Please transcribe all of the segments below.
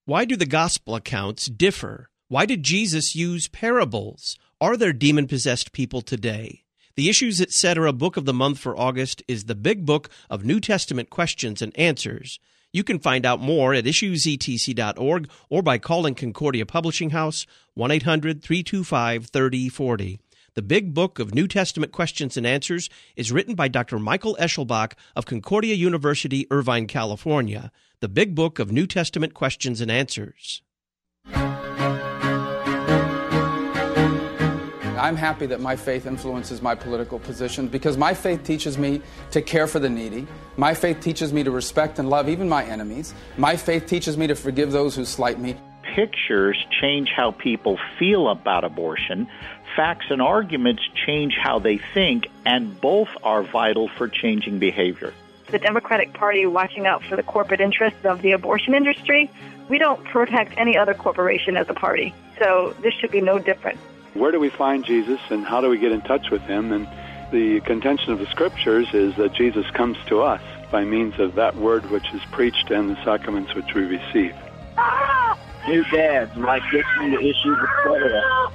Why do the gospel accounts differ? Why did Jesus use parables? Are there demon-possessed people today? The Issues Etc. Book of the Month for August is the big book of New Testament questions and answers. You can find out more at issuesetc.org or by calling Concordia Publishing House, 1-800-325-3040. The Big Book of New Testament Questions and Answers is written by Dr. Michael Eschelbach of Concordia University, Irvine, California. The Big Book of New Testament Questions and Answers. I'm happy that my faith influences my political position because my faith teaches me to care for the needy. My faith teaches me to respect and love even my enemies. My faith teaches me to forgive those who slight me. Pictures change how people feel about abortion. Facts and arguments change how they think, and both are vital for changing behavior. The Democratic Party watching out for the corporate interests of the abortion industry. We don't protect any other corporation as a party, so this should be no different. Where do we find Jesus and how do we get in touch with him? And the contention of the Scriptures is that Jesus comes to us by means of that word which is preached and the sacraments which we receive. New dads might get into Issues Etc.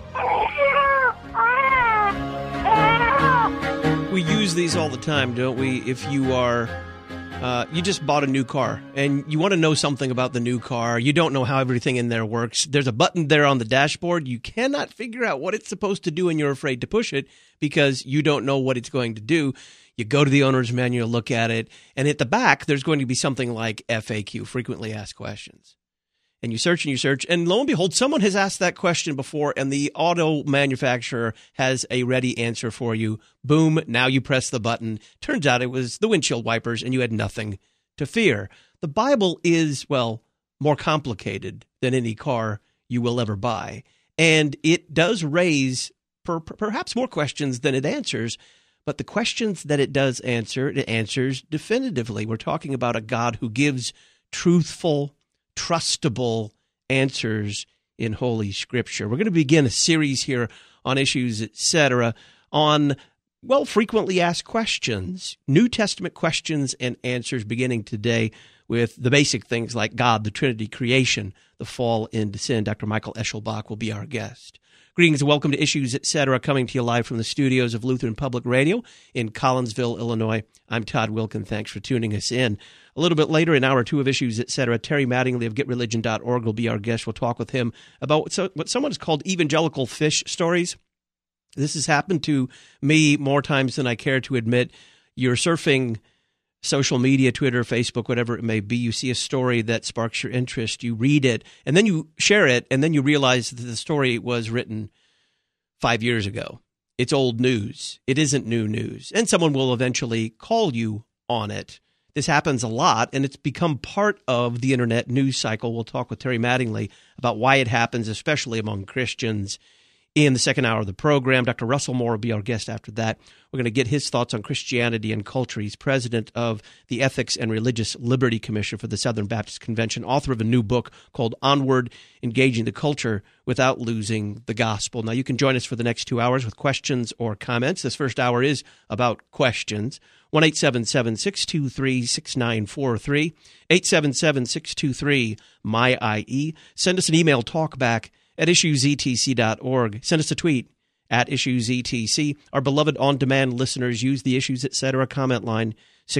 We use these all the time, don't we? If you are, you just bought a new car and you want to know something about the new car. You don't know how everything in there works. There's a button there on the dashboard. You cannot figure out what it's supposed to do and you're afraid to push it because you don't know what it's going to do. You go to the owner's manual, look at it, and at the back, there's going to be something like FAQ, frequently asked questions. And you search, and lo and behold, someone has asked that question before, and the auto manufacturer has a ready answer for you. Boom, now you press the button. Turns out it was the windshield wipers, and you had nothing to fear. The Bible is, well, more complicated than any car you will ever buy. And it does raise perhaps more questions than it answers, but the questions that it does answer, it answers definitively. We're talking about a God who gives truthful, trustable answers in Holy Scripture. We're going to begin a series here on Issues Etc. on, well, frequently asked questions, New Testament questions and answers, beginning today with the basic things like God, the Trinity, creation, the fall into sin. Dr. Michael Eschelbach will be our guest. Greetings and welcome to Issues Etc., coming to you live from the studios of Lutheran Public Radio in Collinsville, Illinois. I'm Todd Wilkin. Thanks for tuning us in. A little bit later in hour two of Issues Etc., Terry Mattingly of GetReligion.org will be our guest. We'll talk with him about what someone has called evangelical fish stories. This has happened to me more times than I care to admit. You're surfing social media, Twitter, Facebook, whatever it may be. You see a story that sparks your interest. You read it, and then you share it, and then you realize that the story was written 5 years ago. It's old news. It isn't new news. And someone will eventually call you on it. This happens a lot, and it's become part of the internet news cycle. We'll talk with Terry Mattingly about why it happens, especially among Christians, in the second hour of the program. Dr. Russell Moore will be our guest after that. We're going to get his thoughts on Christianity and culture. He's president of the Ethics and Religious Liberty Commission for the Southern Baptist Convention, author of a new book called Onward, Engaging the Culture Without Losing the Gospel. Now, you can join us for the next 2 hours with questions or comments. This first hour is about questions. 1-877-623-6943, 877-623-MY-IE. Send us an email, talkback at issuesetc.org. Send us a tweet at issuesetc. Our beloved on-demand listeners use the Issues Etc. comment line,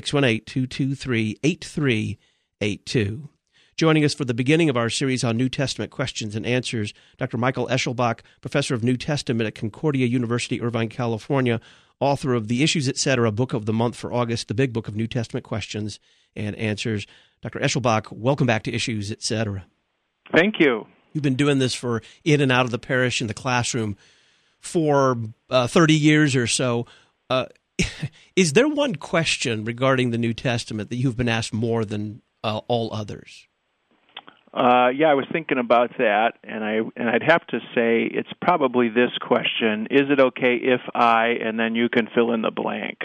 618-223-8382. Joining us for the beginning of our series on New Testament questions and answers, Dr. Michael Eschelbach, professor of New Testament at Concordia University, Irvine, California, author of the Issues Etc. Book of the Month for August, the Big Book of New Testament Questions and Answers. Dr. Eschelbach, welcome back to Issues Etc. Thank you. You've been doing this for in and out of the parish in the classroom for 30 years or so. Is there one question regarding the New Testament that you've been asked more than all others? Yeah, I was thinking about that, and I'd have to say it's probably this question: is it okay if I, and then you can fill in the blank?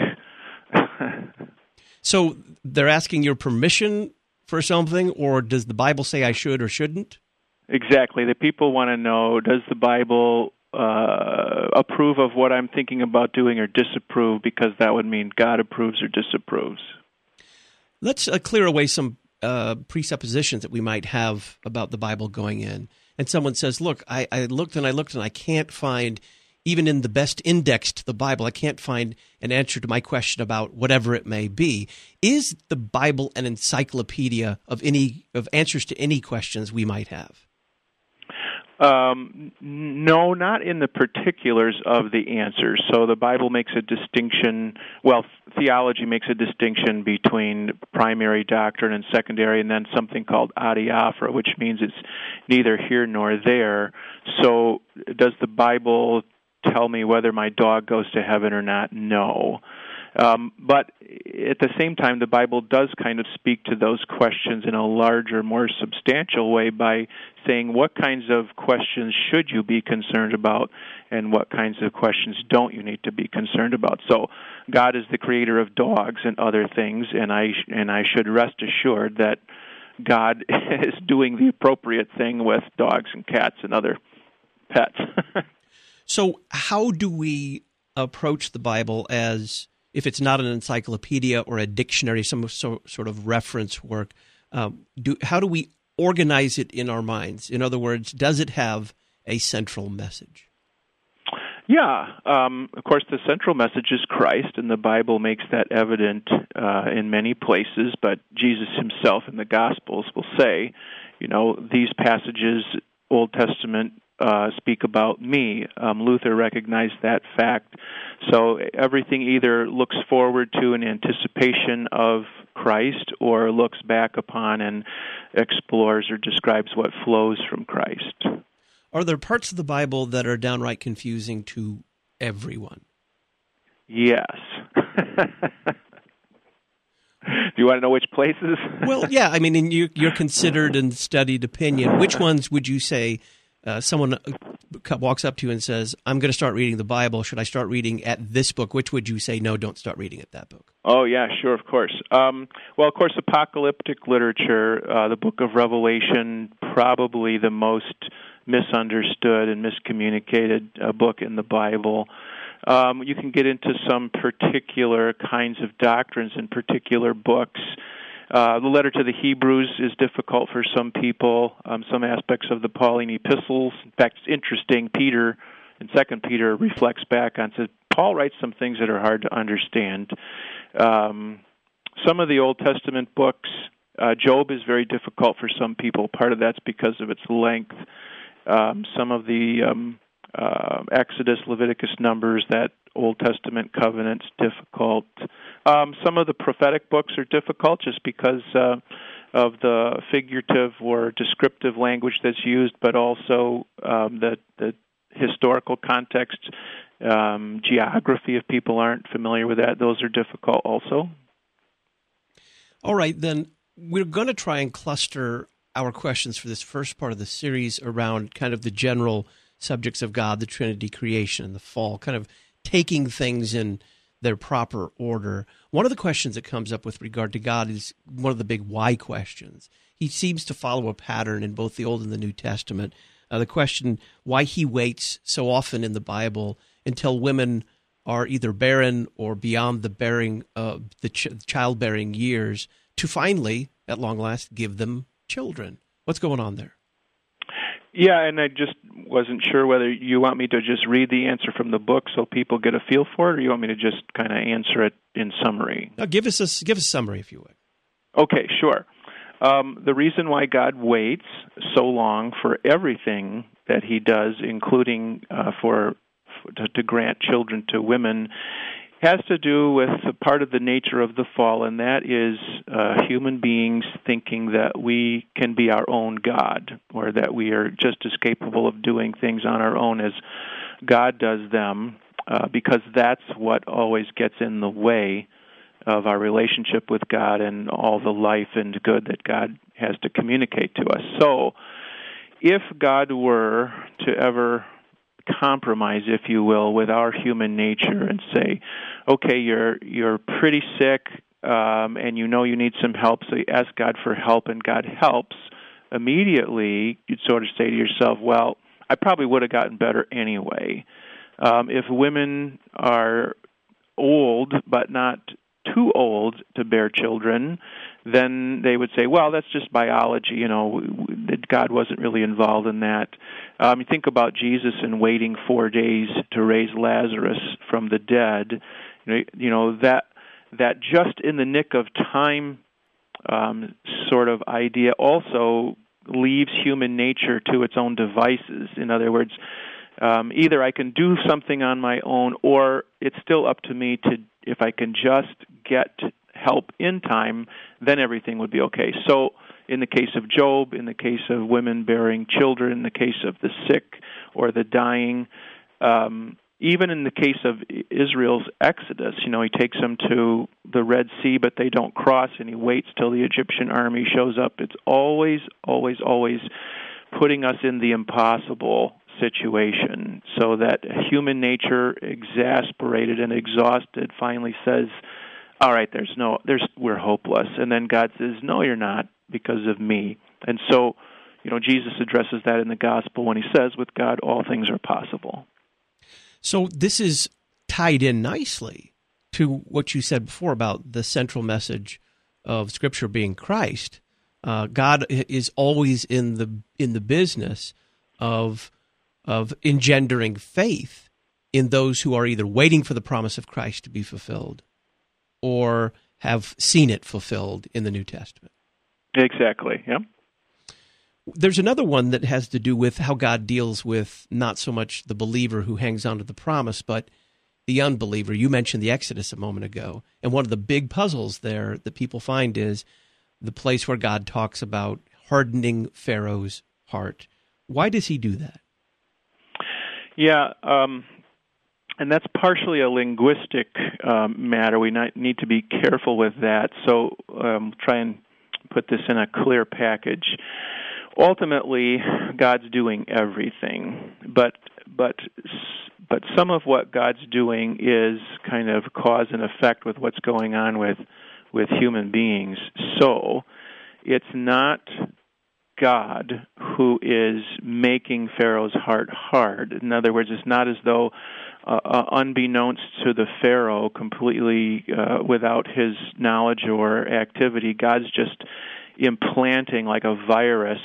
So they're asking your permission for something, or does the Bible say I should or shouldn't? Exactly. The people want to know, does the Bible approve of what I'm thinking about doing or disapprove, because that would mean God approves or disapproves. Let's clear away some presuppositions that we might have about the Bible going in. And someone says, look, I looked and I can't find, even in the best index to the Bible, I can't find an answer to my question about whatever it may be. Is the Bible an encyclopedia of answers to any questions we might have? No, not in the particulars of the answers. So the Bible makes a distinction, theology makes a distinction between primary doctrine and secondary, and then something called adiaphora, which means it's neither here nor there. So does the Bible tell me whether my dog goes to heaven or not? No. But at the same time, the Bible does kind of speak to those questions in a larger, more substantial way by saying what kinds of questions should you be concerned about and what kinds of questions don't you need to be concerned about. So God is the creator of dogs and other things, and I should rest assured that God is doing the appropriate thing with dogs and cats and other pets. So how do we approach the Bible as, if it's not an encyclopedia or a dictionary, some sort of reference work, how do we organize it in our minds? In other words, does it have a central message? Yeah. Of course, the central message is Christ, and the Bible makes that evident in many places, but Jesus himself in the Gospels will say, these passages, Old Testament, speak about me. Luther recognized that fact. So everything either looks forward to an anticipation of Christ or looks back upon and explores or describes what flows from Christ. Are there parts of the Bible that are downright confusing to everyone? Yes. Do you want to know which places? Well, yeah. I mean, in your considered and studied opinion, which ones would you say someone walks up to you and says, I'm going to start reading the Bible. Should I start reading at this book? Which would you say, no, don't start reading at that book? Oh, yeah, sure, of course. Of course, apocalyptic literature, the book of Revelation, probably the most misunderstood and miscommunicated book in the Bible. You can get into some particular kinds of doctrines in particular books. The letter to the Hebrews is difficult for some people. Some aspects of the Pauline epistles. In fact, it's interesting. Peter, in 2 Peter, reflects back on, says, Paul writes some things that are hard to understand. Some of the Old Testament books, Job is very difficult for some people. Part of that's because of its length. Some of the Exodus, Leviticus, Numbers, that Old Testament covenant's difficult. Some of the prophetic books are difficult just because of the figurative or descriptive language that's used, but also the historical context, geography, if people aren't familiar with that, those are difficult also. All right, then we're going to try and cluster our questions for this first part of the series around kind of the general subjects of God, the Trinity, creation, and the fall, kind of taking things in their proper order. One of the questions that comes up with regard to God is one of the big why questions. He seems to follow a pattern in both the Old and the New Testament. The question why he waits so often in the Bible until women are either barren or beyond the childbearing years to finally, at long last, give them children. What's going on there? Yeah, and I just wasn't sure whether you want me to just read the answer from the book so people get a feel for it, or you want me to just kind of answer it in summary? Now, give us a summary, if you would. Okay, sure. The reason why God waits so long for everything that he does, including to grant children to women, has to do with a part of the nature of the fall, and that is human beings thinking that we can be our own God, or that we are just as capable of doing things on our own as God does them, because that's what always gets in the way of our relationship with God and all the life and good that God has to communicate to us. So, if God were to ever compromise, if you will, with our human nature and say, okay, you're pretty sick and you know you need some help, so you ask God for help and God helps, immediately you'd sort of say to yourself, well, I probably would have gotten better anyway. If women are old but not too old to bear children, then they would say, well, that's just biology, that God wasn't really involved in that. You think about Jesus and waiting 4 days to raise Lazarus from the dead, that just in the nick of time sort of idea also leaves human nature to its own devices. In other words, either I can do something on my own, or it's still up to me to, if I can just get help in time, then everything would be okay. So in the case of Job, in the case of women bearing children, in the case of the sick or the dying, even in the case of Israel's exodus, he takes them to the Red Sea, but they don't cross, and he waits till the Egyptian army shows up. It's always, always, always putting us in the impossible situation, so that human nature, exasperated and exhausted, finally says, all right, we're hopeless. And then God says, no, you're not, because of me. And so, Jesus addresses that in the gospel when he says, with God, all things are possible. So this is tied in nicely to what you said before about the central message of Scripture being Christ. God is always in the business of engendering faith in those who are either waiting for the promise of Christ to be fulfilled or have seen it fulfilled in the New Testament. Exactly, yeah. There's another one that has to do with how God deals with not so much the believer who hangs on to the promise, but the unbeliever. You mentioned the Exodus a moment ago, and one of the big puzzles there that people find is the place where God talks about hardening Pharaoh's heart. Why does he do that? Yeah, and that's partially a linguistic matter. We need to be careful with that. So try and put this in a clear package. Ultimately, God's doing everything, but some of what God's doing is kind of cause and effect with what's going on with human beings. So it's not God who is making Pharaoh's heart hard. In other words, it's not as though unbeknownst to the Pharaoh, completely without his knowledge or activity, God's just implanting like a virus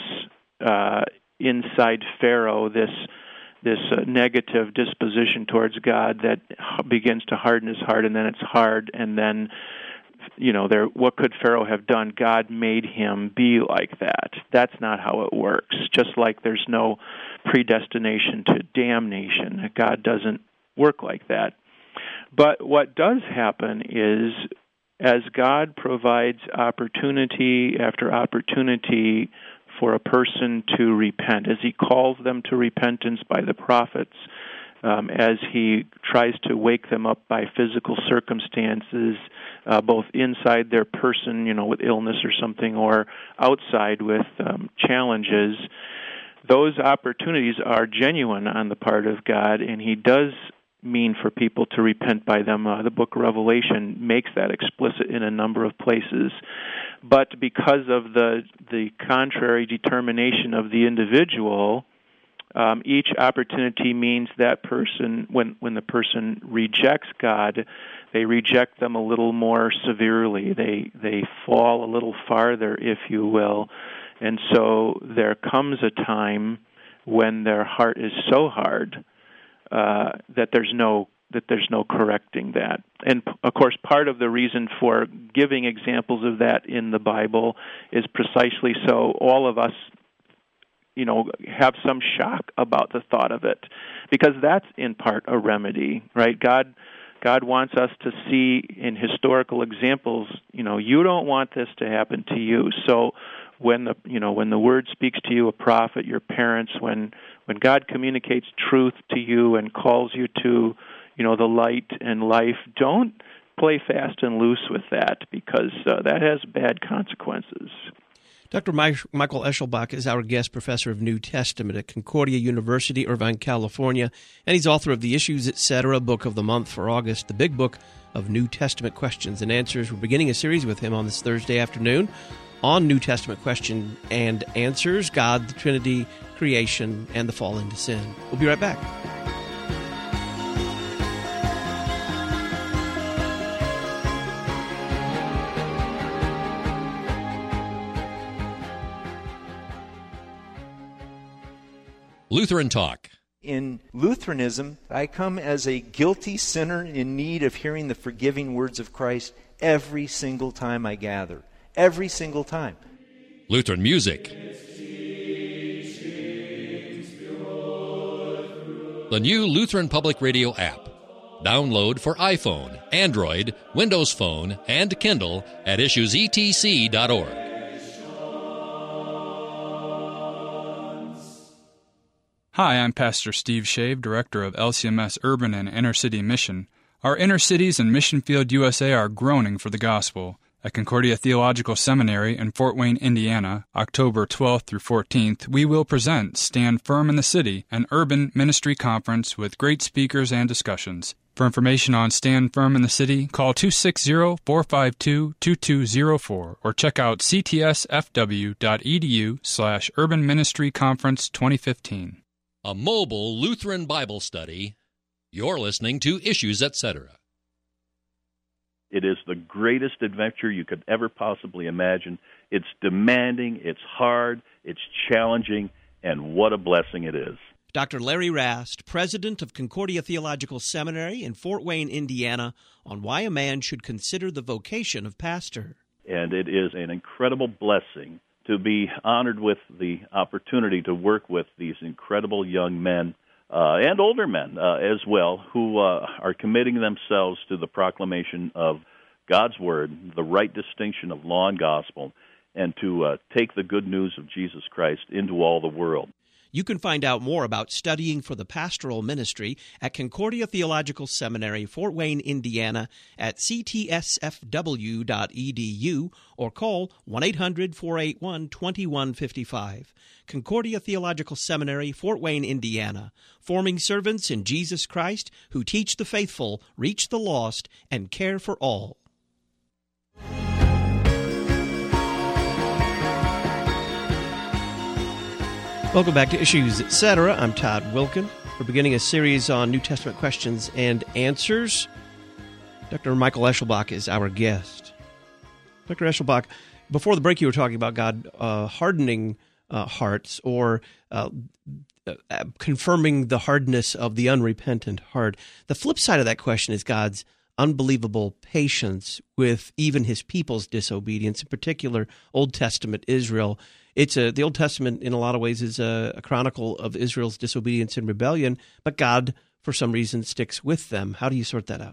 inside Pharaoh this negative disposition towards God that begins to harden his heart, and then it's hard, and then what could Pharaoh have done? God made him be like that. That's not how it works. Just like there's no predestination to damnation, God doesn't work like that. But what does happen is, as God provides opportunity after opportunity for a person to repent, as he calls them to repentance by the prophets, as he tries to wake them up by physical circumstances, both inside their person, with illness or something, or outside with challenges, those opportunities are genuine on the part of God, and he does mean for people to repent by them. The book of Revelation makes that explicit in a number of places. But because of the contrary determination of the individual, each opportunity means that person, when the person rejects God, they reject them a little more severely. They fall a little farther, if you will. And so there comes a time when their heart is so hard that there's no correcting that. And of course, part of the reason for giving examples of that in the Bible is precisely so all of us, have some shock about the thought of it, because that's in part a remedy, right? God wants us to see in historical examples, you don't want this to happen to you. So when the Word speaks to you, a prophet, your parents, when God communicates truth to you and calls you to, the light and life, don't play fast and loose with that, because that has bad consequences. Dr. Michael Eschelbach is our guest professor of New Testament at Concordia University, Irvine, California, and he's author of The Issues, Etc., Book of the Month for August, the Big Book of New Testament Questions and Answers. We're beginning a series with him on this Thursday afternoon on New Testament Question and Answers, God, the Trinity, creation, and the fall into sin. We'll be right back. Lutheran Talk. In Lutheranism, I come as a guilty sinner in need of hearing the forgiving words of Christ every single time I gather. Every single time. Lutheran music. The new Lutheran Public Radio app. Download for iPhone, Android, Windows Phone, and Kindle at issuesetc.org. Hi, I'm Pastor Steve Shave, Director of LCMS Urban and Inner City Mission. Our inner cities and Mission Field, USA are groaning for the gospel. At Concordia Theological Seminary in Fort Wayne, Indiana, October 12th through 14th, we will present Stand Firm in the City, an urban ministry conference with great speakers and discussions. For information on Stand Firm in the City, call 260-452-2204 or check out ctsfw.edu/Urban Ministry Conference 2015. A mobile Lutheran Bible study. You're listening to Issues, Etc. It is the greatest adventure you could ever possibly imagine. It's demanding, it's hard, it's challenging, and what a blessing it is. Dr. Larry Rast, president of Concordia Theological Seminary in Fort Wayne, Indiana, on why a man should consider the vocation of pastor. And it is an incredible blessing to be honored with the opportunity to work with these incredible young men and older men as well, who are committing themselves to the proclamation of God's Word, the right distinction of law and gospel, and to take the good news of Jesus Christ into all the world. You can find out more about studying for the pastoral ministry at Concordia Theological Seminary, Fort Wayne, Indiana, at ctsfw.edu or call 1-800-481-2155. Concordia Theological Seminary, Fort Wayne, Indiana, forming servants in Jesus Christ who teach the faithful, reach the lost, and care for all. Welcome back to Issues, Etc. I'm Todd Wilkin. We're beginning a series on New Testament questions and answers. Dr. Michael Eschelbach is our guest. Dr. Eschelbach, before the break you were talking about God hardening hearts or confirming the hardness of the unrepentant heart. The flip side of that question is God's unbelievable patience with even his people's disobedience, in particular Old Testament Israel. The Old Testament, in a lot of ways, is a chronicle of Israel's disobedience and rebellion, but God, for some reason, sticks with them. How do you sort that out?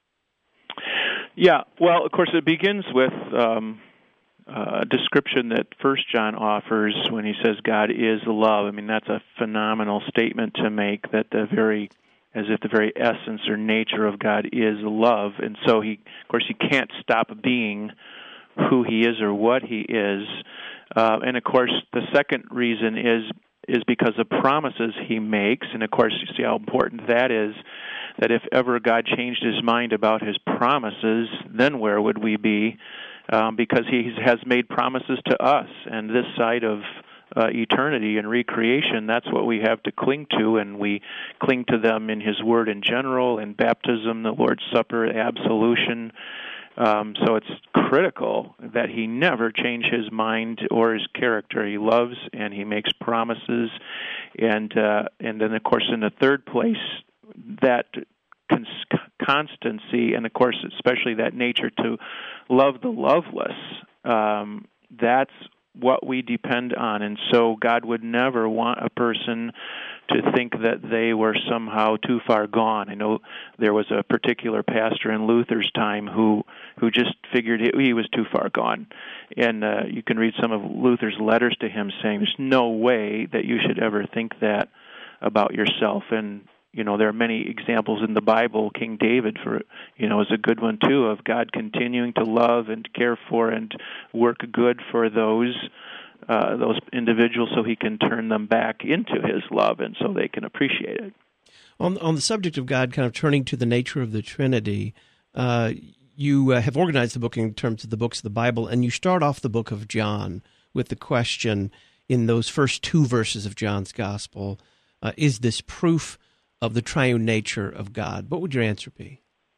Yeah, well, of course, it begins with a description that 1 John offers when he says God is love. I mean, that's a phenomenal statement to make, that as if the very essence or nature of God is love. And so, he can't stop being who he is or what he is. And of course, the second reason is because of promises he makes. And of course, you see how important that is, that if ever God changed his mind about his promises, then where would we be? Because he has made promises to us. And this side of eternity and recreation, that's what we have to cling to. And we cling to them in his word in general, in baptism, the Lord's Supper, absolution. So it's critical that he never change his mind or his character. He loves and he makes promises, and then of course in the third place, that constancy, and of course especially that nature to love the loveless. That's what we depend on, and so God would never want a person to think that they were somehow too far gone. I know there was a particular pastor in Luther's time who just figured he was too far gone. And you can read some of Luther's letters to him saying there's no way that you should ever think that about yourself. And, there are many examples in the Bible. King David, is a good one, too, of God continuing to love and care for and work good for those individuals so he can turn them back into his love and so they can appreciate it. On the subject of God kind of turning to the nature of the Trinity, you have organized the book in terms of the books of the Bible, and you start off the book of John with the question in those first two verses of John's Gospel, is this proof of the triune nature of God? What would your answer be?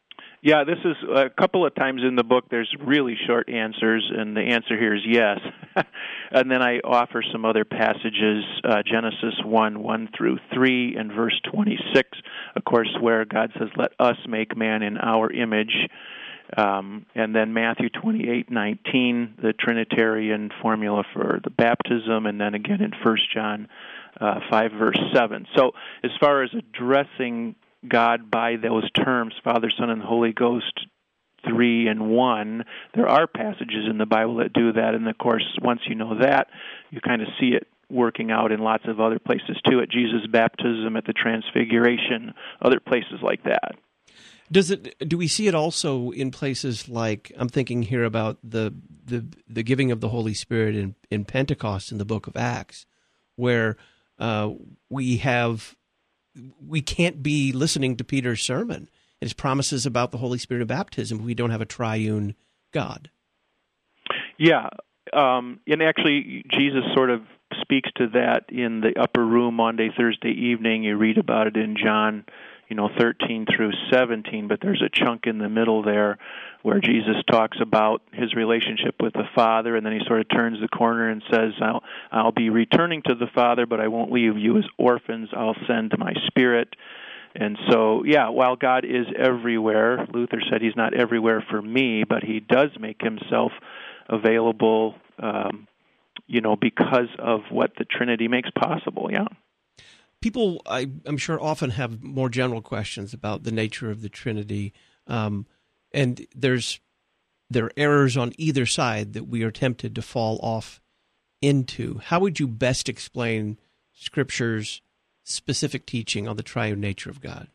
Yeah, this is a couple of times in the book there's really short answers, and the answer here is yes. And then I offer some other passages, Genesis 1 through 3, and verse 26, of course, where God says, let us make man in our image. And then Matthew 28:19, the Trinitarian formula for the baptism, and then again in 1 John 5, verse 7. So as far as addressing God by those terms, Father, Son, and Holy Ghost, 3 and 1, there are passages in the Bible that do that, and of course, once you know that, you kind of see it working out in lots of other places too, at Jesus' baptism, at the Transfiguration, other places like that. Do we see it also in places like, I'm thinking here about the giving of the Holy Spirit in Pentecost in the book of Acts, where we can't be listening to Peter's sermon and his promises about the Holy Spirit of baptism if we don't have a triune God. Yeah, and actually Jesus sort of speaks to that in the upper room Monday, Thursday evening. You read about it in John 13 through 17, but there's a chunk in the middle there where Jesus talks about his relationship with the Father, and then he sort of turns the corner and says, I'll be returning to the Father, but I won't leave you as orphans. I'll send my Spirit. And so, yeah, while God is everywhere, Luther said he's not everywhere for me, but he does make himself available, because of what the Trinity makes possible, yeah. People, I'm sure, often have more general questions about the nature of the Trinity, and there are errors on either side that we are tempted to fall off into. How would you best explain Scripture's specific teaching on the triune nature of God?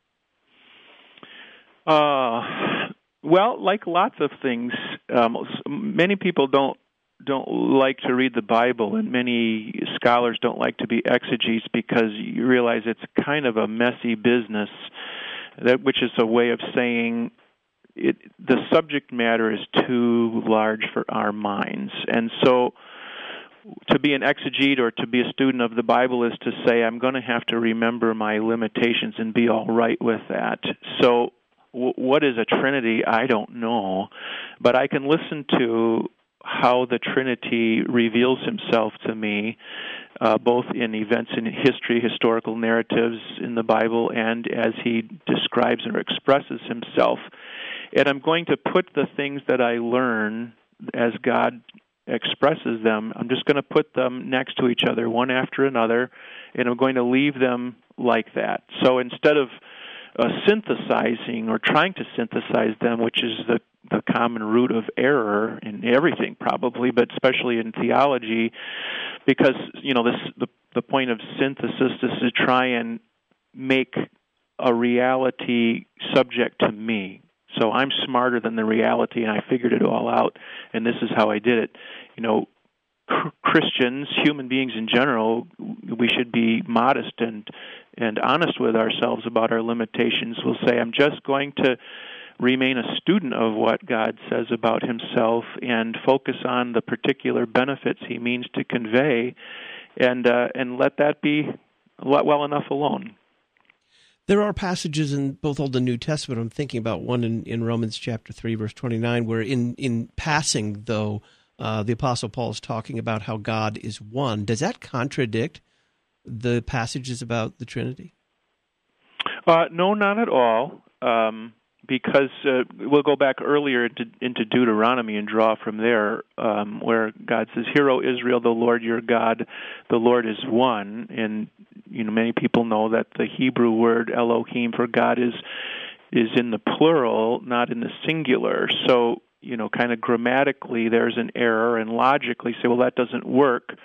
Well, like lots of things, many people don't like to read the Bible, and many scholars don't like to be exegetes because you realize it's kind of a messy business, which is a way of saying the subject matter is too large for our minds. And so to be an exegete or to be a student of the Bible is to say, I'm going to have to remember my limitations and be all right with that. So what is a Trinity? I don't know, but I can listen to how the Trinity reveals himself to me, both in events in history, historical narratives in the Bible, and as he describes or expresses himself. And I'm going to put the things that I learn as God expresses them, I'm just going to put them next to each other, one after another, and I'm going to leave them like that. So instead of synthesizing or trying to synthesize them, which is the common root of error in everything probably, but especially in theology, because the point of synthesis is to try and make a reality subject to me. So I'm smarter than the reality, and I figured it all out, and this is how I did it. Christians, human beings in general, we should be modest and honest with ourselves about our limitations. We'll say, I'm just going to remain a student of what God says about himself and focus on the particular benefits he means to convey, and let that be well enough alone. There are passages in both Old and New Testament. I'm thinking about one in Romans chapter 3, verse 29, where in passing, though, the Apostle Paul is talking about how God is one. Does that contradict the passages about the Trinity? No, not at all, because we'll go back earlier into Deuteronomy and draw from there, where God says, "Hear, O Israel, the Lord your God, the Lord is one." And many people know that the Hebrew word Elohim for God is in the plural, not in the singular. So kind of grammatically, there's an error, and logically say, well, that doesn't work.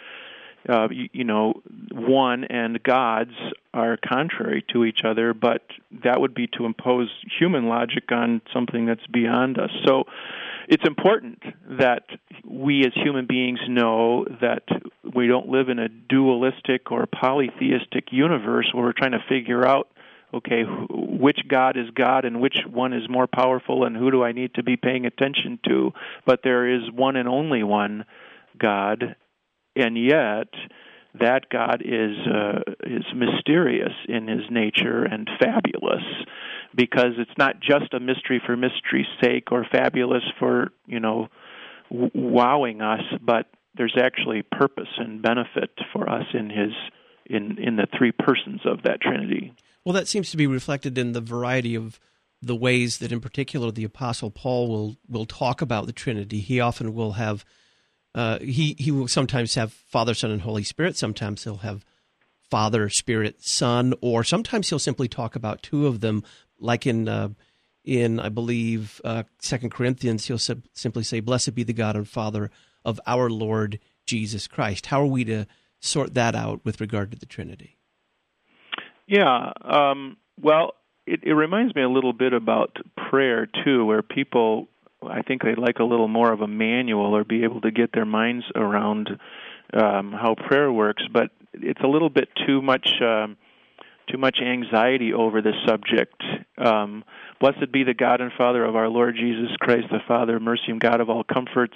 One and gods are contrary to each other, but that would be to impose human logic on something that's beyond us. So it's important that we as human beings know that we don't live in a dualistic or polytheistic universe where we're trying to figure out, okay, which God is God and which one is more powerful and who do I need to be paying attention to. But there is one and only one God, and yet that God is mysterious in his nature and fabulous. because it's not just a mystery for mystery's sake or fabulous for, wowing us, but there's actually purpose and benefit for us in the three persons of that Trinity. Well, that seems to be reflected in the variety of the ways that, in particular, the Apostle Paul will talk about the Trinity. He often will have, he will sometimes have Father, Son, and Holy Spirit. Sometimes he'll have Father, Spirit, Son, or sometimes he'll simply talk about two of them, like in I believe, 2 Corinthians, he'll simply say, "Blessed be the God and Father of our Lord Jesus Christ." How are we to sort that out with regard to the Trinity? Yeah, well, it reminds me a little bit about prayer, too, where people, I think they'd like a little more of a manual or be able to get their minds around how prayer works, but it's a little bit too much anxiety over this subject. Blessed be the God and Father of our Lord Jesus Christ, the Father, mercy, and God of all comforts.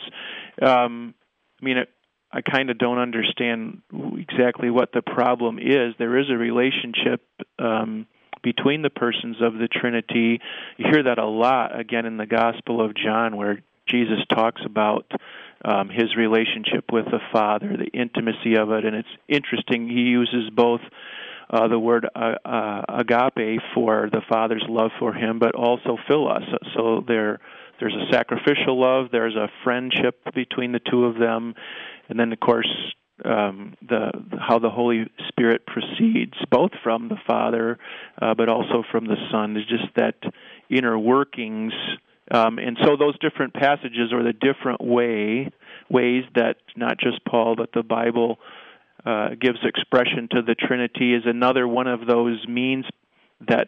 I kind of don't understand exactly what the problem is. There is a relationship between the persons of the Trinity. You hear that a lot, again, in the Gospel of John, where Jesus talks about his relationship with the Father, the intimacy of it, and it's interesting. He uses both the word agape for the Father's love for him, but also philos. So there's a sacrificial love, there's a friendship between the two of them, and then, of course, how the Holy Spirit proceeds, both from the Father, but also from the Son, is just that inner workings. And so those different passages, or the different ways that not just Paul, but the Bible gives expression to the Trinity, is another one of those means that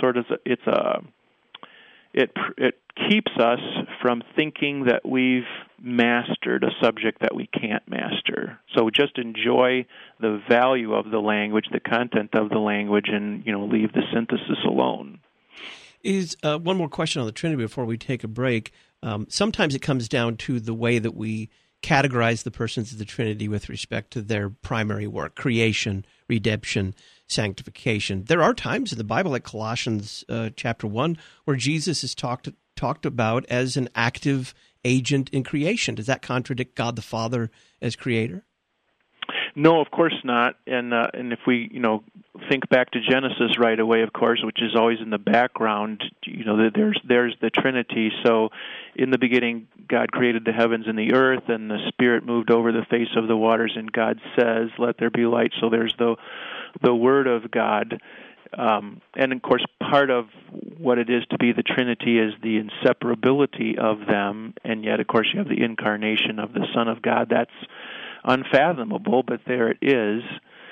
it keeps us from thinking that we've mastered a subject that we can't master. So just enjoy the value of the language, the content of the language, and leave the synthesis alone. Is one more question on the Trinity before we take a break. Sometimes it comes down to the way that we categorize the persons of the Trinity with respect to their primary work: creation, redemption, sanctification. There are times in the Bible, like Colossians chapter 1, where Jesus is talked about as an active agent in creation. Does that contradict God the Father as creator? No, of course not. And if we think back to Genesis right away, of course, which is always in the background, there's the Trinity. So in the beginning, God created the heavens and the earth, and the Spirit moved over the face of the waters, and God says, "Let there be light." So there's the Word of God. And, of course, part of what it is to be the Trinity is the inseparability of them, and yet, of course, you have the incarnation of the Son of God. That's unfathomable, but there it is.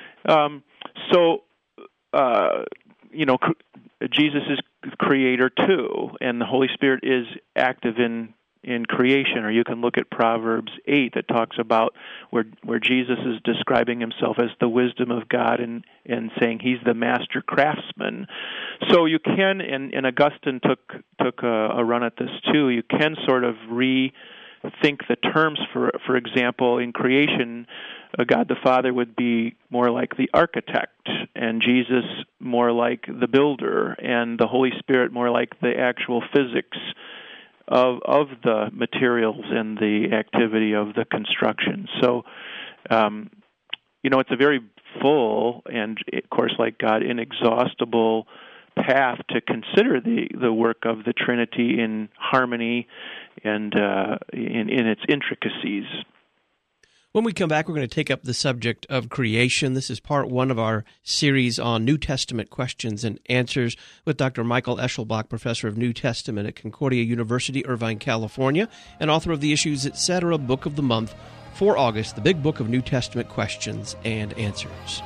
Jesus is creator too, and the Holy Spirit is active in creation. Or you can look at Proverbs 8 that talks about where Jesus is describing himself as the wisdom of God and saying he's the master craftsman. So you can, and Augustine took a run at this too, you can sort of rethink the terms. For example, in creation, God the Father would be more like the architect, and Jesus more like the builder, and the Holy Spirit more like the actual physics of the materials and the activity of the construction. So, it's a very full and, of course, like God, inexhaustible path to consider the work of the Trinity in harmony and in its intricacies. When we come back, we're going to take up the subject of creation. This is part one of our series on New Testament questions and answers with Dr. Michael Eschelbach, professor of New Testament at Concordia University, Irvine, California, and author of the Issues Etc. Book of the Month for August, the Big Book of New Testament Questions and Answers.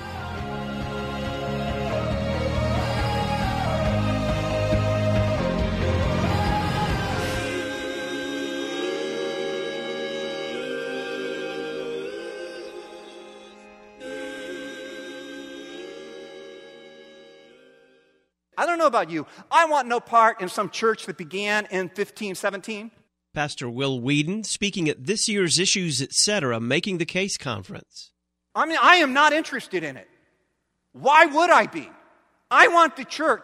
I don't know about you. I want no part in some church that began in 1517. Pastor Will Whedon speaking at this year's Issues Etc. Making the Case Conference. I am not interested in it. Why would I be? I want the church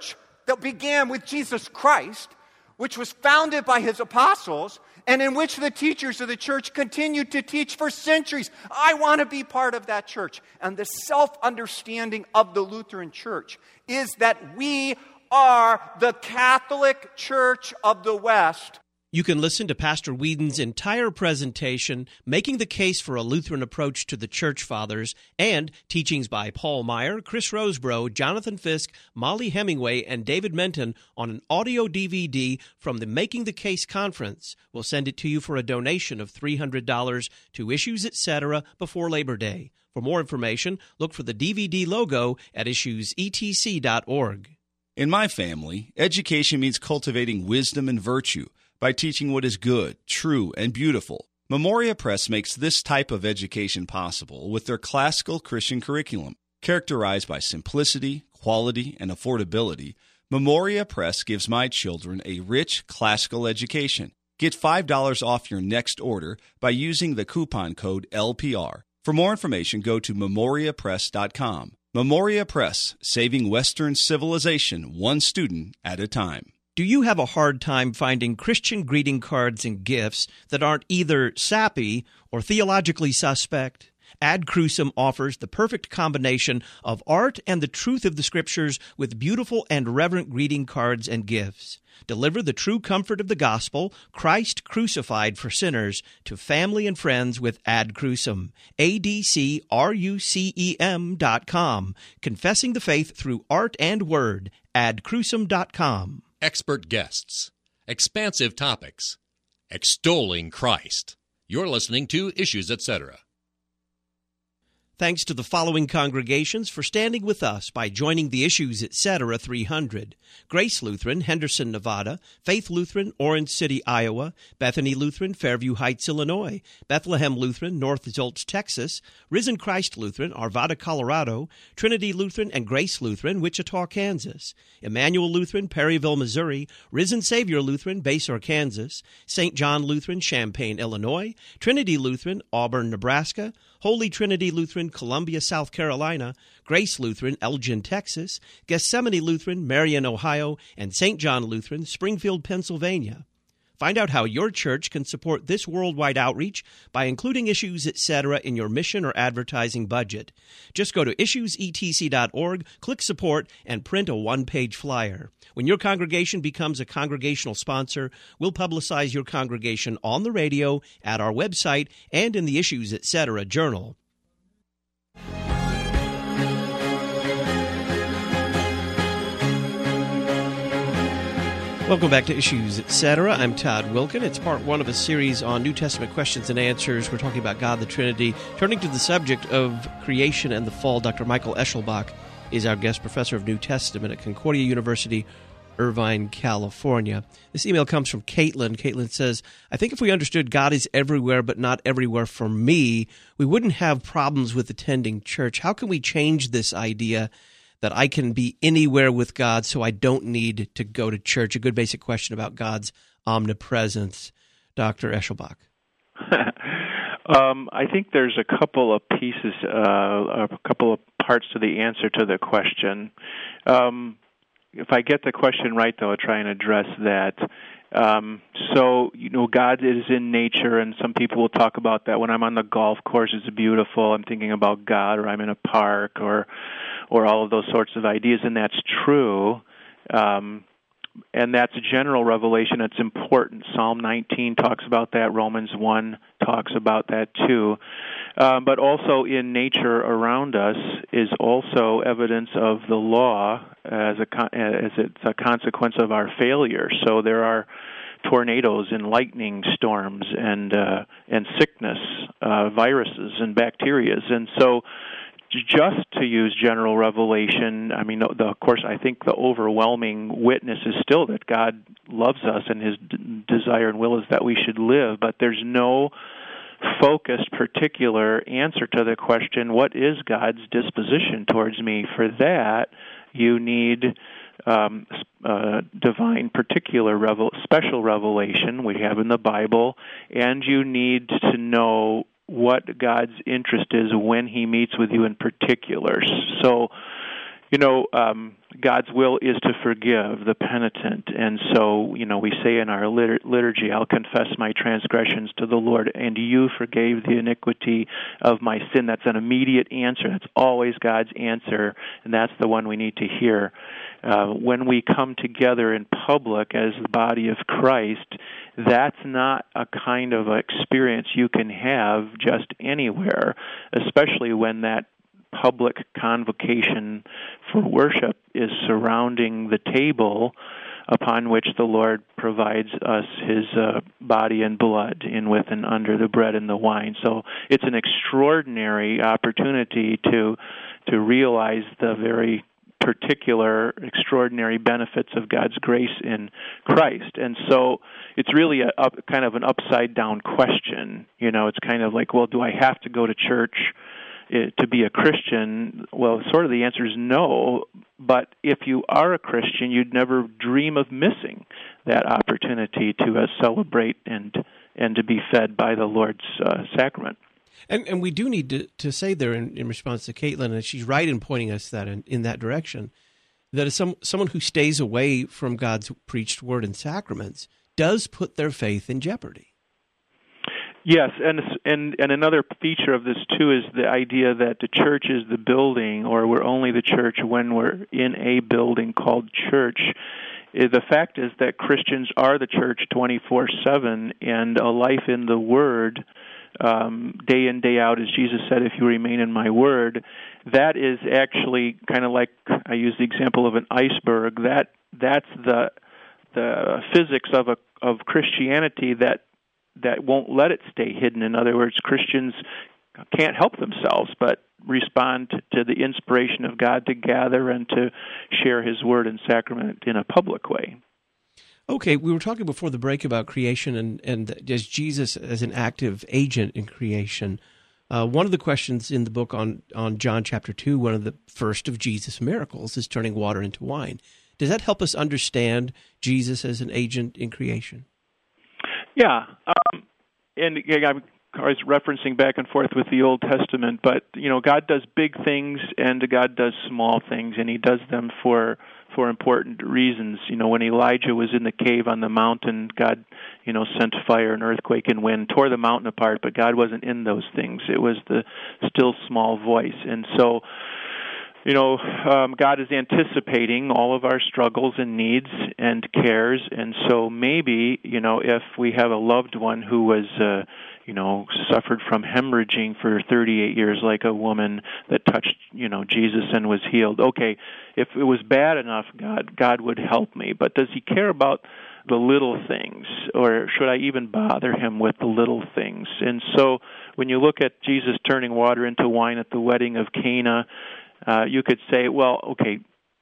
that began with Jesus Christ, which was founded by his apostles, and in which the teachers of the church continued to teach for centuries. I want to be part of that church. And the self-understanding of the Lutheran Church is that we are the Catholic Church of the West. You can listen to Pastor Whedon's entire presentation, Making the Case for a Lutheran Approach to the Church Fathers, and teachings by Paul Meyer, Chris Rosebrough, Jonathan Fisk, Molly Hemingway, and David Menton on an audio DVD from the Making the Case conference. We'll send it to you for a donation of $300 to Issues Etc. before Labor Day. For more information, look for the DVD logo at issuesetc.org. In my family, education means cultivating wisdom and virtue by teaching what is good, true, and beautiful. Memoria Press makes this type of education possible with their classical Christian curriculum. Characterized by simplicity, quality, and affordability, Memoria Press gives my children a rich classical education. Get $5 off your next order by using the coupon code LPR. For more information, go to memoriapress.com. Memoria Press, saving Western civilization one student at a time. Do you have a hard time finding Christian greeting cards and gifts that aren't either sappy or theologically suspect? Ad Crucem offers the perfect combination of art and the truth of the Scriptures with beautiful and reverent greeting cards and gifts. Deliver the true comfort of the gospel, Christ crucified for sinners, to family and friends with Ad Crucem. ADCRUCEM.com. Confessing the faith through art and word. AdCrucem.com. Expert guests, expansive topics, extolling Christ. You're listening to Issues Etc. Thanks to the following congregations for standing with us by joining the Issues Etc. 300. Grace Lutheran, Henderson, Nevada. Faith Lutheran, Orange City, Iowa. Bethany Lutheran, Fairview Heights, Illinois. Bethlehem Lutheran, North Zoltz, Texas. Risen Christ Lutheran, Arvada, Colorado. Trinity Lutheran and Grace Lutheran, Wichita, Kansas. Emmanuel Lutheran, Perryville, Missouri. Risen Savior Lutheran, Basehor, Kansas. St. John Lutheran, Champaign, Illinois. Trinity Lutheran, Auburn, Nebraska. Holy Trinity Lutheran, Columbia, South Carolina, Grace Lutheran, Elgin, Texas, Gethsemane Lutheran, Marion, Ohio, and St. John Lutheran, Springfield, Pennsylvania. Find out how your church can support this worldwide outreach by including Issues Etc. in your mission or advertising budget. Just go to issuesetc.org, click Support, and print a one-page flyer. When your congregation becomes a congregational sponsor, we'll publicize your congregation on the radio, at our website, and in the Issues Etc. journal. Welcome back to Issues Etc. I'm Todd Wilkin. It's part one of a series on New Testament questions and answers. We're talking about God, the Trinity. Turning to the subject of creation and the fall, Dr. Michael Eschelbach is our guest professor of New Testament at Concordia University, Irvine, California. This email comes from Caitlin. Caitlin says, I think if we understood God is everywhere but not everywhere for me, we wouldn't have problems with attending church. How can we change this idea that I can be anywhere with God so I don't need to go to church? A good basic question about God's omnipresence. Dr. Eschelbach. I think there's a couple of pieces, a couple of parts to the answer to the question. If I get the question right, though, I'll try and address that. So, God is in nature, and some people will talk about that. When I'm on the golf course, it's beautiful. I'm thinking about God, or I'm in a park, or all of those sorts of ideas, and that's true. And that's a general revelation that's important. Psalm 19 talks about that. Romans 1 talks about that too. But also in nature around us is also evidence of the law as it's a consequence of our failure. So there are tornadoes and lightning storms and sickness, viruses and bacteria. And so just to use general revelation, I mean, of course, I think the overwhelming witness is still that God loves us and His desire and will is that we should live, but there's no focused particular answer to the question, what is God's disposition towards me? For that, you need divine particular special revelation we have in the Bible, and you need to know what God's interest is when He meets with you in particular. So, God's will is to forgive the penitent. And so, we say in our liturgy, I'll confess my transgressions to the Lord, and you forgave the iniquity of my sin. That's an immediate answer. That's always God's answer, and that's the one we need to hear. When we come together in public as the body of Christ, that's not a kind of experience you can have just anywhere, especially when that public convocation for worship is surrounding the table upon which the Lord provides us His body and blood in, with, and under the bread and the wine. So it's an extraordinary opportunity to realize the very particular extraordinary benefits of God's grace in Christ. And so it's really a kind of an upside-down question. It's kind of like, well, do I have to go to church to be a Christian? Well, sort of the answer is no, but if you are a Christian, you'd never dream of missing that opportunity to celebrate and to be fed by the Lord's sacrament. And we do need to say there in response to Caitlin, and she's right in pointing us that in that direction, that is someone who stays away from God's preached word and sacraments does put their faith in jeopardy. Yes, and another feature of this too is the idea that the church is the building, or we're only the church when we're in a building called church. The fact is that Christians are the church 24/7, and a life in the Word, day in, day out, as Jesus said, if you remain in my Word, that is actually kind of like, I use the example of an iceberg. That's the physics of Christianity that won't let it stay hidden. In other words, Christians can't help themselves but respond to the inspiration of God to gather and to share His word and sacrament in a public way. Okay, we were talking before the break about creation and as Jesus as an active agent in creation. One of the questions in the book on John chapter 2, one of the first of Jesus' miracles, is turning water into wine. Does that help us understand Jesus as an agent in creation? Yeah, and I'm always referencing back and forth with the Old Testament, but God does big things and God does small things, and He does them for important reasons. When Elijah was in the cave on the mountain, God, sent fire and earthquake and wind, tore the mountain apart, but God wasn't in those things. It was the still small voice, and so God is anticipating all of our struggles and needs and cares, and so maybe, if we have a loved one who was, suffered from hemorrhaging for 38 years, like a woman that touched, Jesus and was healed. Okay, if it was bad enough, God would help me, but does He care about the little things, or should I even bother Him with the little things? And so when you look at Jesus turning water into wine at the wedding of Cana, you could say, well, okay,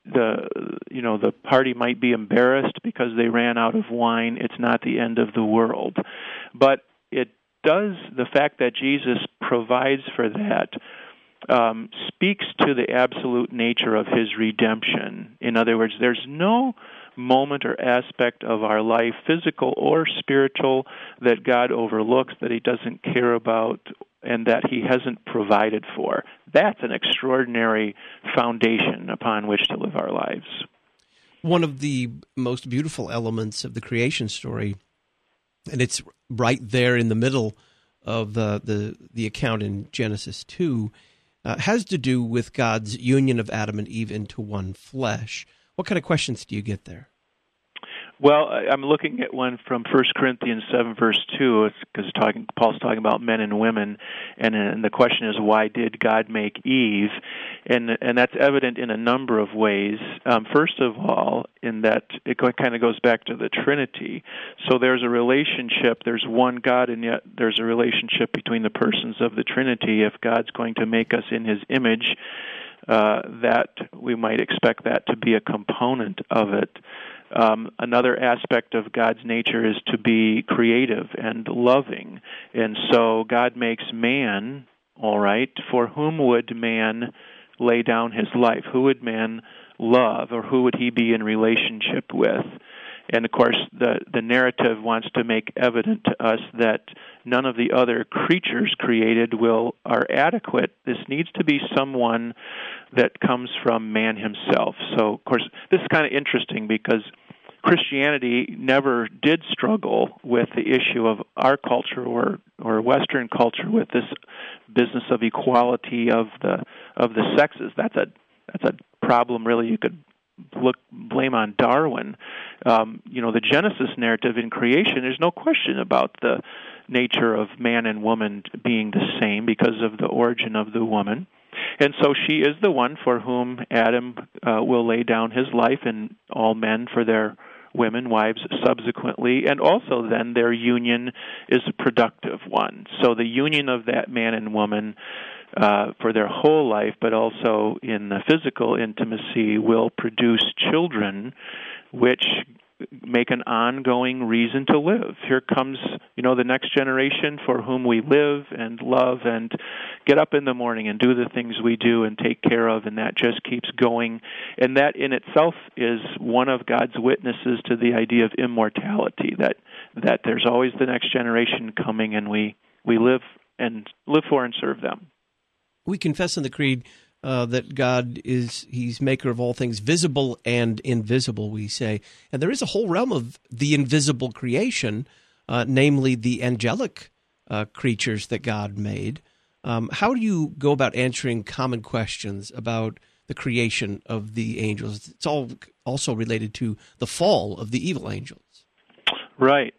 the party might be embarrassed because they ran out of wine. It's not the end of the world. But the fact that Jesus provides for that speaks to the absolute nature of His redemption. In other words, there's no moment or aspect of our life, physical or spiritual, that God overlooks, that He doesn't care about, and that He hasn't provided for. That's an extraordinary foundation upon which to live our lives. One of the most beautiful elements of the creation story, and it's right there in the middle of the account in Genesis 2, has to do with God's union of Adam and Eve into one flesh. What kind of questions do you get there? Well, I'm looking at one from 1 Corinthians 7, verse 2. It's because Paul's talking about men and women, and the question is, why did God make Eve? And that's evident in a number of ways. First of all, in that it kind of goes back to the Trinity. So there's a relationship, there's one God, and yet there's a relationship between the persons of the Trinity. If God's going to make us in His image, that we might expect that to be a component of it. Another aspect of God's nature is to be creative and loving. And so God makes man, all right, for whom would man lay down his life? Who would man love, or who would he be in relationship with? And of course, the narrative wants to make evident to us that none of the other creatures created are adequate. This needs to be someone that comes from man himself. So, of course, this is kind of interesting because Christianity never did struggle with the issue of our culture or Western culture with this business of equality of the sexes. That's a problem really you could blame on Darwin. The Genesis narrative in creation, there's no question about the nature of man and woman being the same because of the origin of the woman. And so she is the one for whom Adam will lay down his life, and all men for their women, wives subsequently, and also then their union is a productive one. So the union of that man and woman for their whole life, but also in the physical intimacy, will produce children which make an ongoing reason to live. Here comes, the next generation for whom we live and love and get up in the morning and do the things we do and take care of, and that just keeps going. And that in itself is one of God's witnesses to the idea of immortality, that there's always the next generation coming, and we live for and serve them. We confess in the Creed that God He's maker of all things visible and invisible, we say. And there is a whole realm of the invisible creation, namely the angelic creatures that God made. How do you go about answering common questions about the creation of the angels? It's all also related to the fall of the evil angels. Right.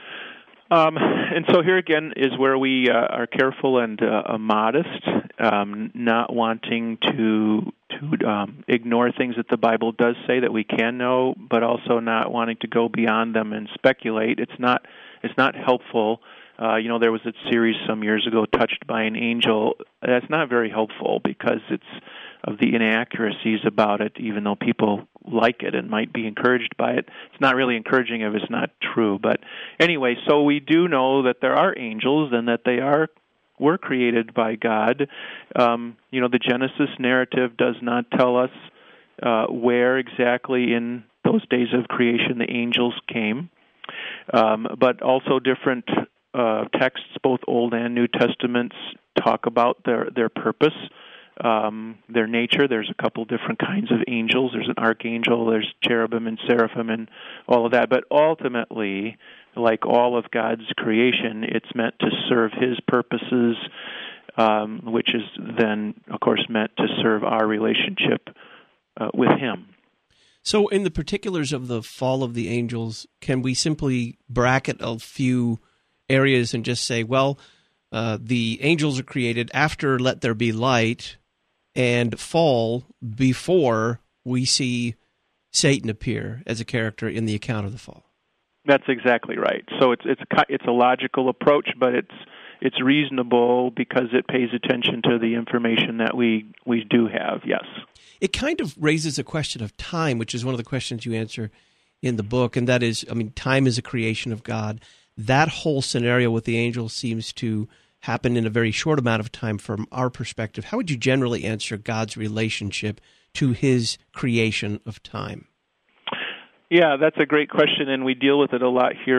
And so here again is where we are careful and modest, not wanting to ignore things that the Bible does say that we can know, but also not wanting to go beyond them and speculate. It's not helpful. There was a series some years ago, Touched by an Angel. That's not very helpful because it's of the inaccuracies about it, even though people like it and might be encouraged by it. It's not really encouraging if it's not true. But anyway, so we do know that there are angels and that they were created by God. The Genesis narrative does not tell us where exactly in those days of creation the angels came, but also different texts, both Old and New Testaments, talk about their purpose, their nature. There's a couple different kinds of angels. There's an archangel, there's cherubim and seraphim and all of that. But ultimately, like all of God's creation, it's meant to serve His purposes, which is then, of course, meant to serve our relationship with Him. So in the particulars of the fall of the angels, can we simply bracket a few areas and just say, well, the angels are created after let there be light and fall before we see Satan appear as a character in the account of the fall? That's exactly right. So it's a logical approach, but it's reasonable because it pays attention to the information that we do have, yes. It kind of raises a question of time, which is one of the questions you answer in the book, and that is, time is a creation of God. That whole scenario with the angels seems to happen in a very short amount of time from our perspective. How would you generally answer God's relationship to His creation of time? Yeah, that's a great question, and we deal with it a lot here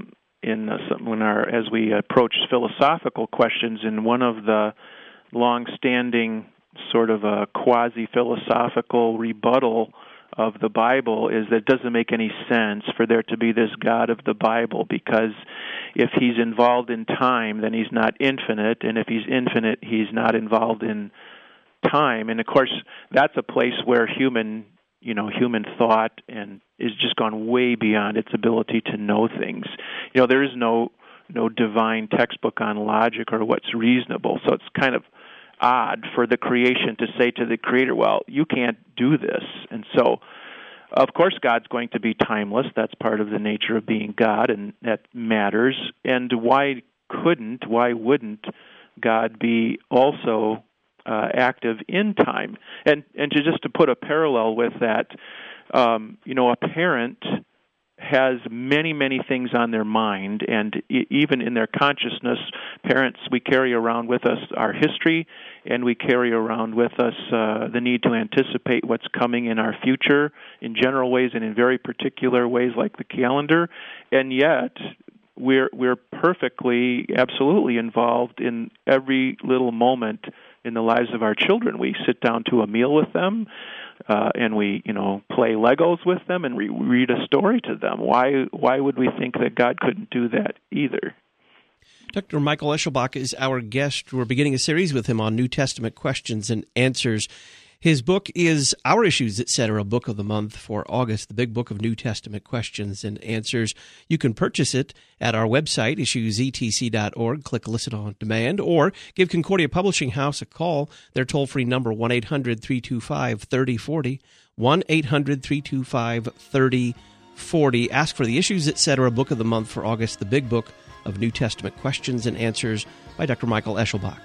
as we approach philosophical questions. And one of the long-standing sort of a quasi-philosophical rebuttal of the Bible is that it doesn't make any sense for there to be this God of the Bible, because if He's involved in time, then He's not infinite, and if He's infinite, He's not involved in time. And of course, that's a place where human thought and is just gone way beyond its ability to know things. There is no divine textbook on logic or what's reasonable, so it's kind of odd for the creation to say to the Creator, well, you can't do this. And so, of course, God's going to be timeless. That's part of the nature of being God, and that matters. And why wouldn't God be also active in time? And to put a parallel with that, a parent has many, many things on their mind, and even in their consciousness, parents, we carry around with us our history, and we carry around with us the need to anticipate what's coming in our future in general ways and in very particular ways like the calendar, and yet we're perfectly, absolutely involved in every little moment in the lives of our children. We sit down to a meal with them, and we, play Legos with them, and we read a story to them. Why would we think that God couldn't do that either? Dr. Michael Eschelbach is our guest. We're beginning a series with him on New Testament questions and answers. His book is Our Issues, Etc., Book of the Month for August, the Big Book of New Testament Questions and Answers. You can purchase it at our website, issuesetc.org. Click Listen on Demand, or give Concordia Publishing House a call. Their toll-free number, 1-800-325-3040, 1-800-325-3040. Ask for the Issues, Etc., Book of the Month for August, the Big Book of New Testament Questions and Answers by Dr. Michael Eschelbach.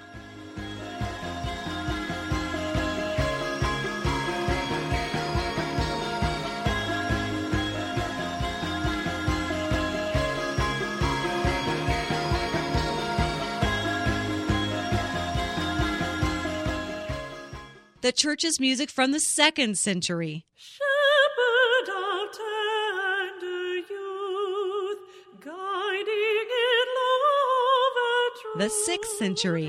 The church's music from the 2nd century. Shepherd of tender youth, guiding in love and truth. The 6th century.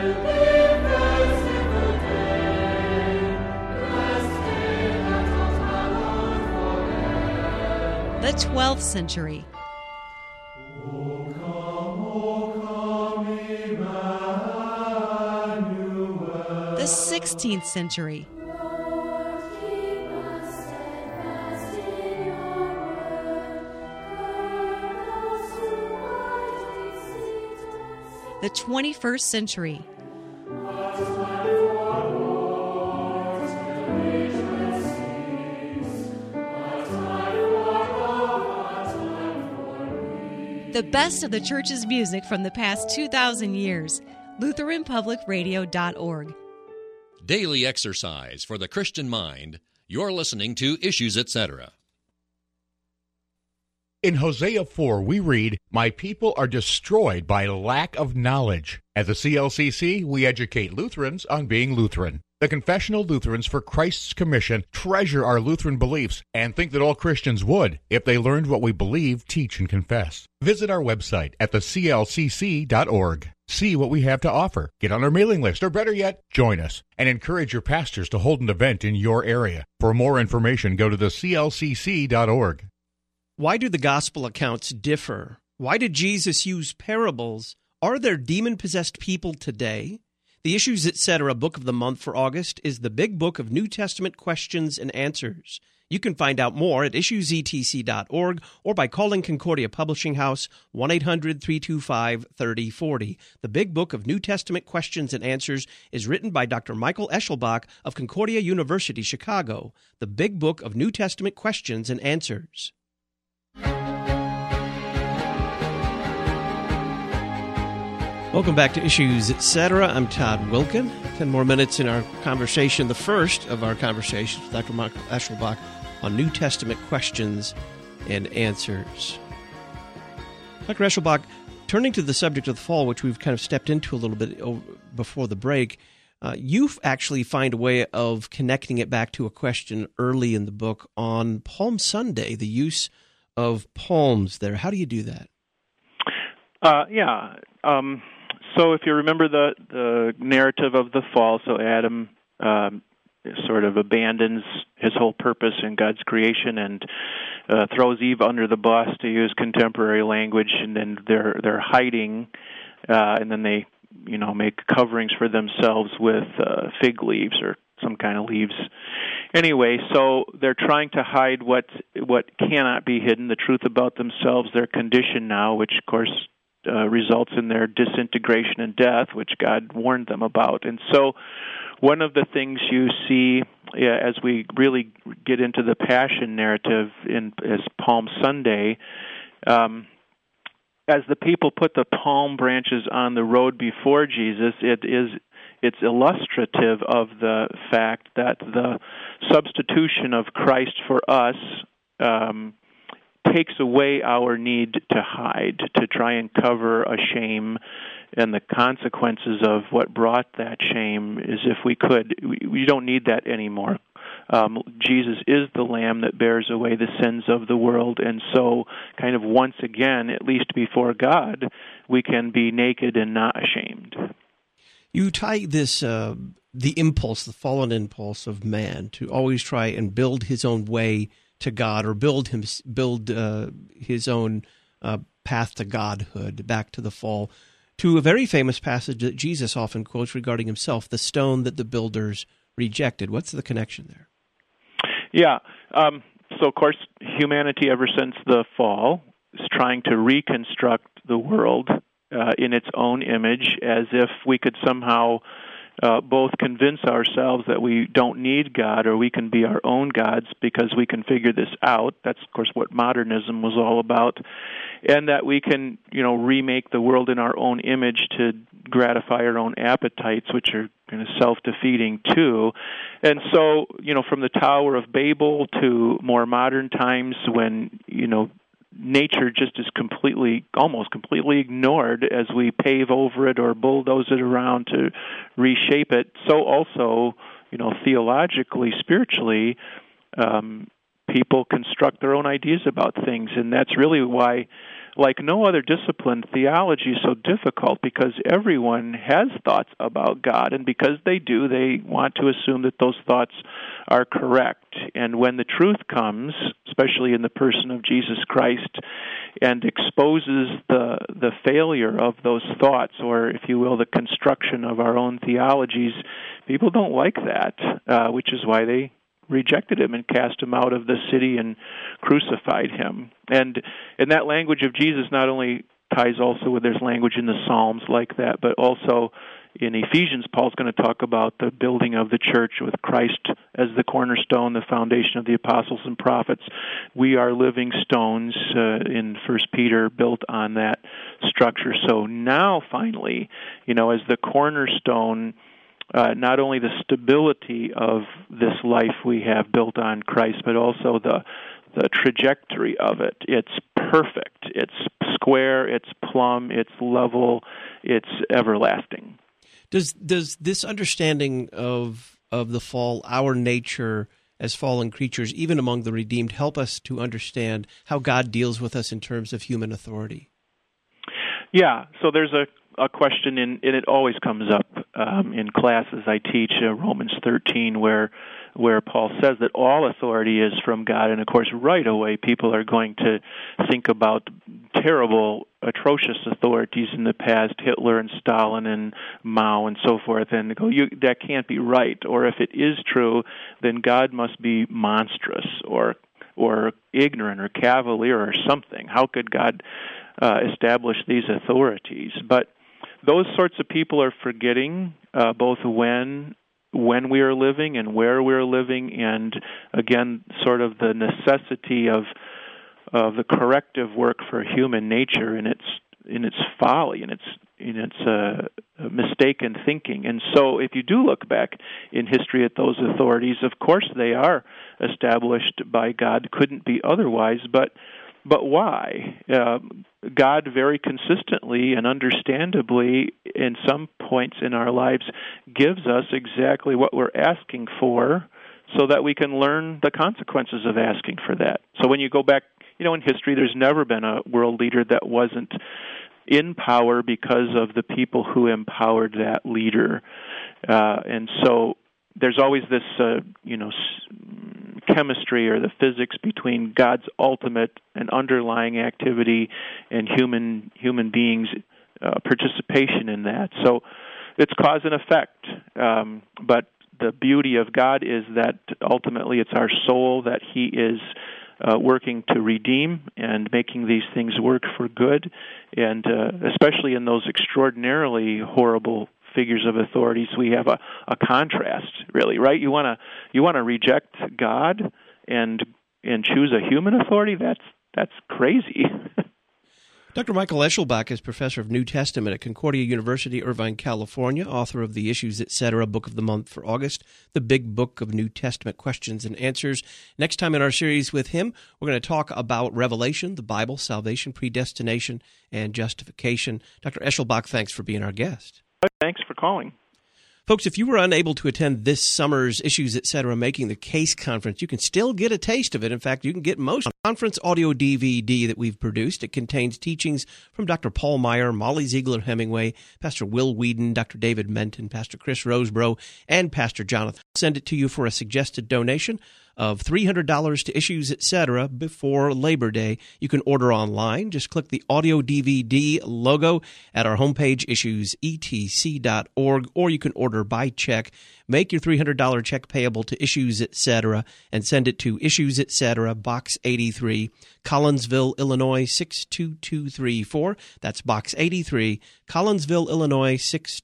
The 12th century. The 16th century. The 21st century. The best of the church's music from the past 2,000 years. LutheranPublicRadio.org. Daily exercise for the Christian mind. You're listening to Issues, Etc. In Hosea 4, we read, "My people are destroyed by lack of knowledge." At the CLCC, we educate Lutherans on being Lutheran. The Confessional Lutherans for Christ's Commission treasure our Lutheran beliefs and think that all Christians would if they learned what we believe, teach, and confess. Visit our website at theclcc.org. See what we have to offer. Get on our mailing list, or better yet, join us, and encourage your pastors to hold an event in your area. For more information, go to theclcc.org. Why do the gospel accounts differ? Why did Jesus use parables? Are there demon-possessed people today? The Issues, Etc. Book of the Month for August is the Big Book of New Testament Questions and Answers. You can find out more at issuesetc.org or by calling Concordia Publishing House, 1-800-325-3040. The Big Book of New Testament Questions and Answers is written by Dr. Michael Eschelbach of Concordia University, Chicago. The Big Book of New Testament Questions and Answers. Welcome back to Issues, Etc. I'm Todd Wilkin. 10 more minutes in our conversation, the first of our conversations with Dr. Michael Eschelbach on New Testament questions and answers. Dr. Eschelbach, turning to the subject of the fall, which we've kind of stepped into a little bit before the break, you actually find a way of connecting it back to a question early in the book on Palm Sunday, the use of palms there. How do you do that? So if you remember the narrative of the fall, so Adam sort of abandons his whole purpose in God's creation and throws Eve under the bus, to use contemporary language, and then they're hiding, and then they make coverings for themselves with fig leaves or some kind of leaves. Anyway, so they're trying to hide what cannot be hidden, the truth about themselves, their condition now, which of course results in their disintegration and death, which God warned them about. And so one of the things you see as we really get into the Passion narrative as Palm Sunday, as the people put the palm branches on the road before Jesus, it's illustrative of the fact that the substitution of Christ for us takes away our need to hide, to try and cover a shame, and the consequences of what brought that shame is if we could. We don't need that anymore. Jesus is the Lamb that bears away the sins of the world, and so kind of once again, at least before God, we can be naked and not ashamed. You tie this, the impulse, the fallen impulse of man to always try and build his own way to God, or build his own path to godhood, back to the fall, to a very famous passage that Jesus often quotes regarding himself, the stone that the builders rejected. What's the connection there? Yeah. So, of course, humanity ever since the fall is trying to reconstruct the world in its own image, as if we could somehow both convince ourselves that we don't need God, or we can be our own gods because we can figure this out. That's, of course, what modernism was all about. And that we can, remake the world in our own image to gratify our own appetites, which are kind of self-defeating too. And so, from the Tower of Babel to more modern times when, nature just is almost completely ignored as we pave over it or bulldoze it around to reshape it. So also, theologically, spiritually, people construct their own ideas about things, and that's really why, like no other discipline, theology is so difficult, because everyone has thoughts about God, and because they do, they want to assume that those thoughts are correct. And when the truth comes, especially in the person of Jesus Christ, and exposes the failure of those thoughts, or, if you will, the construction of our own theologies, people don't like that, which is why they rejected him and cast him out of the city and crucified him. And that language of Jesus not only ties also with, there's language in the Psalms like that, but also in Ephesians, Paul's going to talk about the building of the church with Christ as the cornerstone, the foundation of the apostles and prophets. We are living stones in 1 Peter built on that structure. So now, finally, as the cornerstone, not only the stability of this life we have built on Christ, but also the trajectory of it. It's perfect. It's square. It's plumb. It's level. It's everlasting. Does this understanding of the fall, our nature as fallen creatures, even among the redeemed, help us to understand how God deals with us in terms of human authority? Yeah. So there's a question, and it always comes up in classes I teach, Romans 13, where Paul says that all authority is from God. And, of course, right away people are going to think about terrible, atrocious authorities in the past, Hitler and Stalin and Mao and so forth, and go, that can't be right. Or if it is true, then God must be monstrous or ignorant or cavalier or something. How could God establish these authorities? But those sorts of people are forgetting both when we are living and where we are living, and again, sort of the necessity of the corrective work for human nature in its folly and its mistaken thinking. And so, if you do look back in history at those authorities, of course they are established by God. Couldn't be otherwise, but why? God very consistently and understandably, in some points in our lives, gives us exactly what we're asking for so that we can learn the consequences of asking for that. So when you go back, in history, there's never been a world leader that wasn't in power because of the people who empowered that leader. And so there's always this, chemistry or the physics between God's ultimate and underlying activity and human beings' participation in that. So it's cause and effect. But the beauty of God is that ultimately it's our soul that He is working to redeem and making these things work for good, and especially in those extraordinarily horrible figures of authorities, we have a contrast, really, right? You want to reject God and choose a human authority? That's crazy. Dr. Michael Eschelbach is professor of New Testament at Concordia University, Irvine, California, author of the Issues, Etc. Book of the Month for August, the Big Book of New Testament Questions and Answers. Next time in our series with him, we're going to talk about Revelation, the Bible, salvation, predestination, and justification. Dr. Eschelbach, thanks for being our guest. Thanks for calling. Folks, if you were unable to attend this summer's Issues, Etc. Making the Case conference, you can still get a taste of it. In fact, you can get most conference audio DVD that we've produced. It contains teachings from Dr. Paul Meyer, Molly Ziegler-Hemingway, Pastor Will Whedon, Dr. David Menton, Pastor Chris Rosebrough, and Pastor Jonathan. Send it to you for a suggested donation of $300 to Issues, Etc. before Labor Day. You can order online. Just click the audio DVD logo at our homepage, issuesetc.org, or you can order by check. Make your $300 check payable to Issues, Etc., and send it to Issues, Etc., Box 83, Collinsville, Illinois, 62234. That's Box 83, Collinsville, Illinois,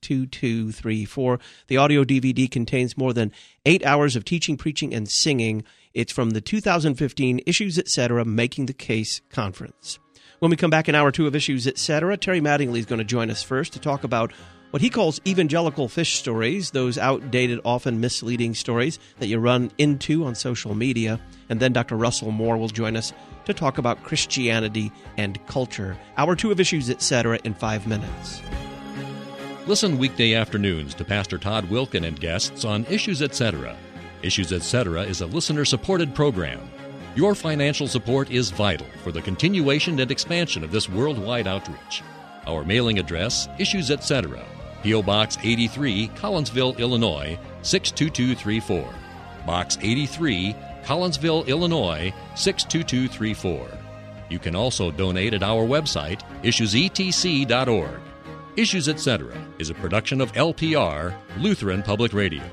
62234. The audio DVD contains more than 8 hours of teaching, preaching, and singing. It's from the 2015 Issues, Etc. Making the Case Conference. When we come back in hour 2 of Issues, Etc., Terry Mattingly is going to join us first to talk about what he calls evangelical fish stories, those outdated, often misleading stories that you run into on social media. And then Dr. Russell Moore will join us to talk about Christianity and culture. Hour 2 of Issues, Etc. in 5 minutes. Listen weekday afternoons to Pastor Todd Wilkin and guests on Issues, Etc. Issues, Etc. is a listener-supported program. Your financial support is vital for the continuation and expansion of this worldwide outreach. Our mailing address, Issues, Etc., P.O. Box 83, Collinsville, Illinois, 62234. Box 83, Collinsville, Illinois, 62234. You can also donate at our website, issuesetc.org. Issues, Etc. is a production of LPR, Lutheran Public Radio.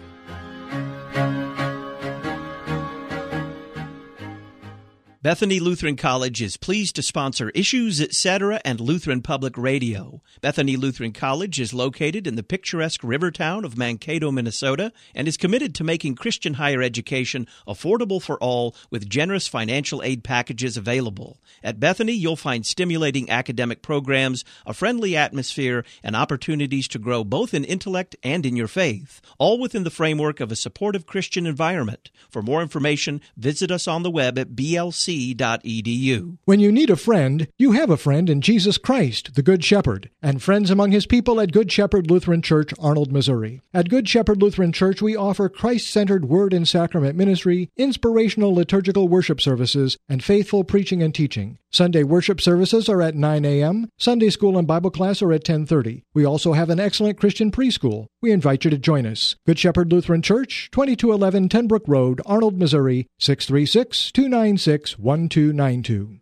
Bethany Lutheran College is pleased to sponsor Issues, Etc. and Lutheran Public Radio. Bethany Lutheran College is located in the picturesque river town of Mankato, Minnesota, and is committed to making Christian higher education affordable for all with generous financial aid packages available. At Bethany, you'll find stimulating academic programs, a friendly atmosphere, and opportunities to grow both in intellect and in your faith, all within the framework of a supportive Christian environment. For more information, visit us on the web at blc.edu. When you need a friend, you have a friend in Jesus Christ, the Good Shepherd, and friends among his people at Good Shepherd Lutheran Church, Arnold, Missouri. At Good Shepherd Lutheran Church, we offer Christ-centered word and sacrament ministry, inspirational liturgical worship services, and faithful preaching and teaching. Sunday worship services are at 9 a.m., Sunday school and Bible class are at 10:30. We also have an excellent Christian preschool. We invite you to join us. Good Shepherd Lutheran Church, 2211 Tenbrook Road, Arnold, Missouri, 636-296-1292.